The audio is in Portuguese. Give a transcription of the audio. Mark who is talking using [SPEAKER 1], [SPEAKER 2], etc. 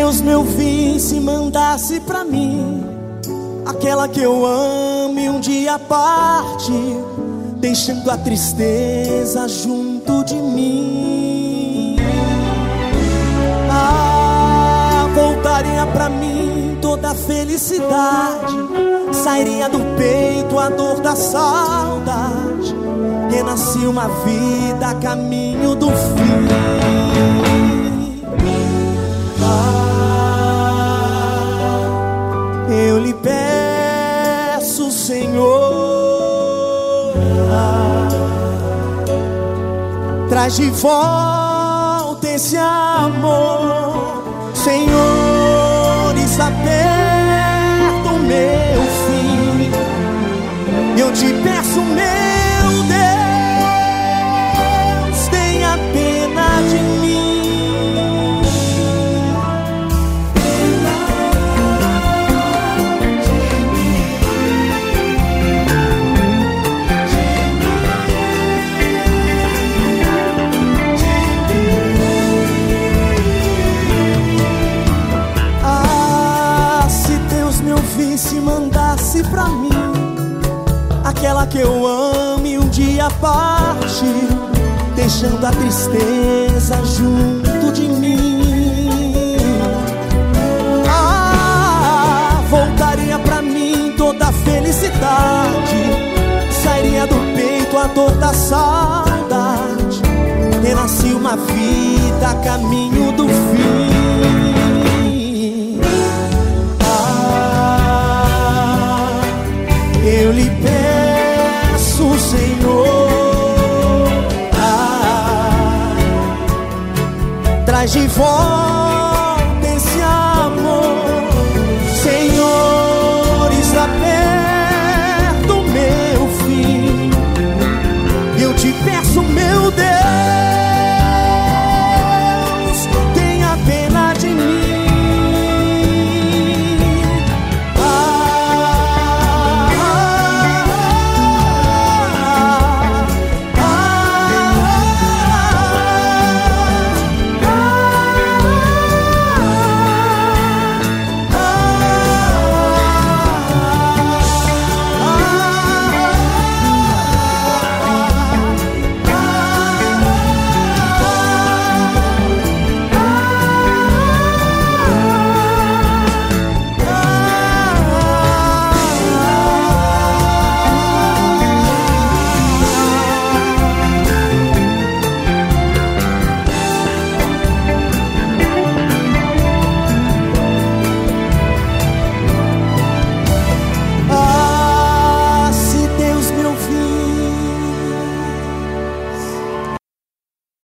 [SPEAKER 1] Deus me ouvisse e mandasse pra mim aquela que eu amo e um dia parte, deixando a tristeza junto de mim. Voltaria pra mim toda a felicidade, sairia do peito a dor da saudade, renascia uma vida a caminho do fim. Eu lhe peço, Senhor, traz de volta esse amor, Senhor, está perto o meu fim. Eu te peço, meu Deus, tenha pena de mim. Se mandasse pra mim aquela que eu amo e um dia parte, deixando a tristeza junto de mim. Voltaria pra mim toda a felicidade, sairia do peito a dor da saudade, renascia uma vida a caminho do fim. Eu lhe peço, Senhor, traz de volta